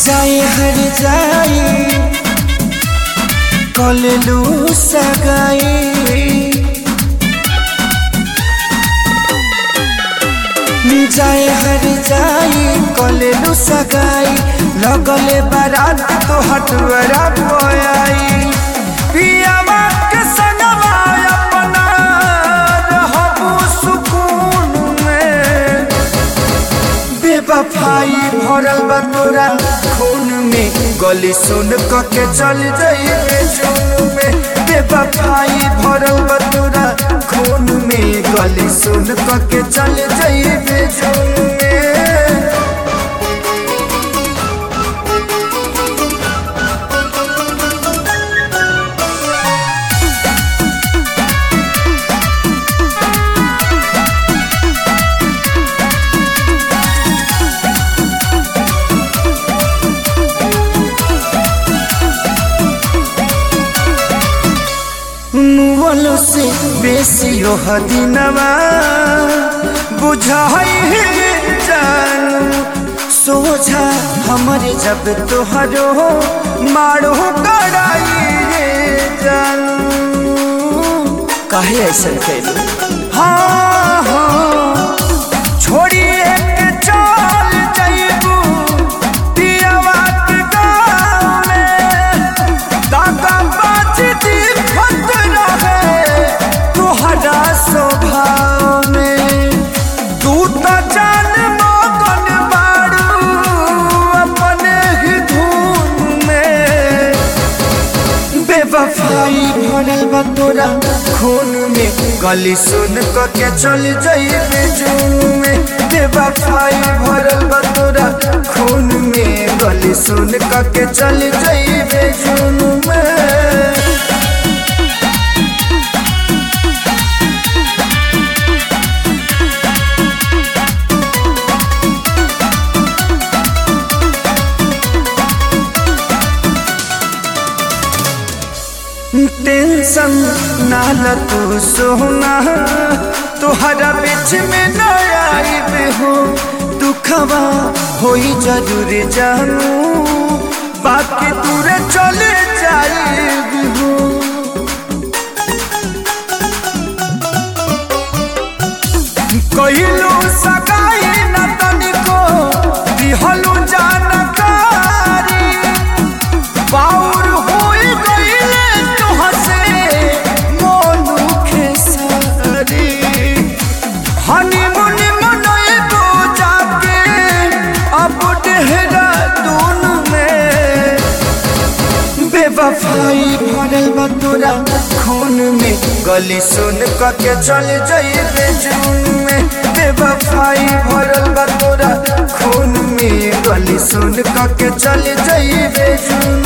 जाए हर जाए कललू सगाई जाए हर जाए कललू सगाई लगले बारात तो हटवरा पोयाई पियावा के संगवा अपना रहबू सुकून में बेवफाई भरल बा तोरा खून में गली सुन के चल जाइए जून में बेवफाई भरल बा तोरा खून में गली सुन के चल जाइए जून में मुवलो से बेसी हदिनवा बुझाई जानू सोझा हमारे जब तोहरो मारो कड़ाई जानू काहे ऐसा कैलू हाँ हाँ छोड़िए के चल जाइबू पियावा के गाँव में दादा बाज दी स्वभाव में तू तो जान मगन बारू अपने ही धून में बेवफाई भरल बा तोरा खून में गली सुन के चल जाइए जून में बेवफाई भरल बा तोरा खून में गली सुन के चल जाइए जून में टेंशन ना ल तू सोना तुहरा बीच में न आइबे हो दुखवा होई जरूर जानू बाकी दूरे चले जाइबे हो कहिलू सगाई न तनिको दिहलू जानकारी बाउर होई गइले हनीमून मनइबो जाके अब देहरादून में बेवफाई भरल बा तोरा खून में गली सुन के चल जाइए जून में बेवफाई भरल बा तोरा खून में गली सुन के चल जाइए जून